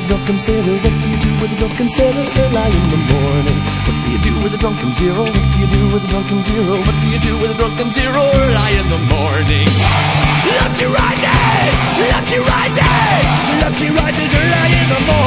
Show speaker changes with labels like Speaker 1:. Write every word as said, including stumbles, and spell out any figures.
Speaker 1: a drunken sailor? What do you do with a drunken sailor early in the morning? What do you do with a drunken zero? What do you do with a drunken zero? What do you do with a drunken zero early in the morning? Love she rises, love she rises, love she rises early in the morning.